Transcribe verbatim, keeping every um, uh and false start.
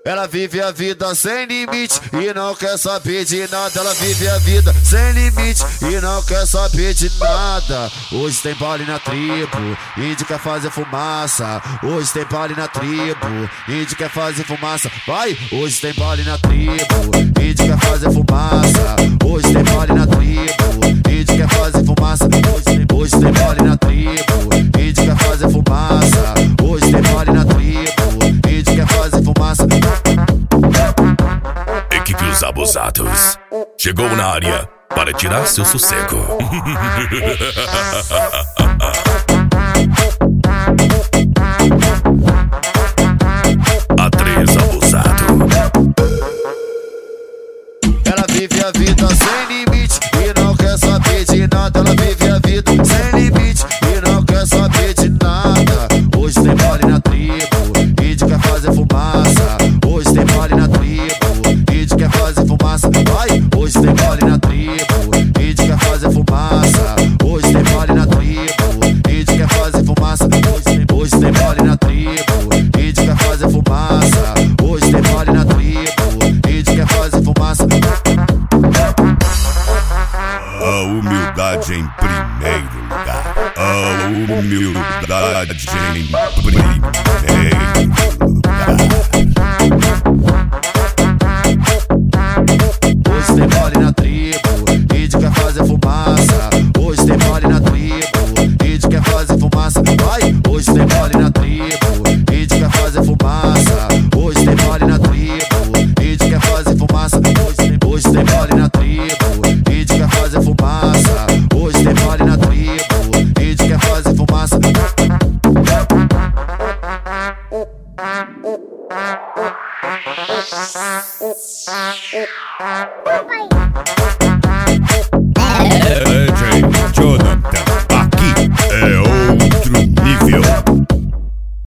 Ela vive a vida sem limite e não quer saber de nada. Ela vive a vida sem limite e não quer saber de nada. Hoje tem baile na tribo, índio quer fazer fumaça. Hoje tem baile na tribo, índio quer fazer fumaça. Vai! Hoje tem baile na tribo, índio quer fazer fumaça. Hoje tem baile na tribo, índio quer fazer fumaça. Hoje tem, hoje tem baile na tribo, índio quer fazer fumaça. Hoje tem baile na tribo, índio quer fazer fumaça. Equipe Os Abusados chegou na área para tirar seu sossego. A três abusado. Ela vive a vida sem limite e não quer saber de nada. Ela vive a vida sem limite e não quer saber de nada. Hoje tem baile na tribo, índio quer fazer fumaça. Hoje tem baile na tribo, índio quer fazer fumaça. Vai! Hoje tem baile na tribo, índio quer fazer fumaça. Hoje tem baile na tribo, índio quer fazer fumaça. Hoje tem, hoje tem baile na tribo, índio quer fazer fumaça. Hoje tem baile na tribo, índio quer fazer fumaça. A humildade em primeiro lugar. A humildade em primeiro lugar. Hoje tem baile na tribo, índio quer fazer fumaça. Hoje tem baile na tribo, índio quer fazer fumaça. Vai! Hoje tem baile na tribo, índio quer fazer fumaça. Hoje tem baile na tribo, índio quer fazer fumaça. Hoje tem, hoje tem baile na tribo, índio quer fazer fumaça. Hoje tem baile na tribo, índio quer fazer fumaça. Papai.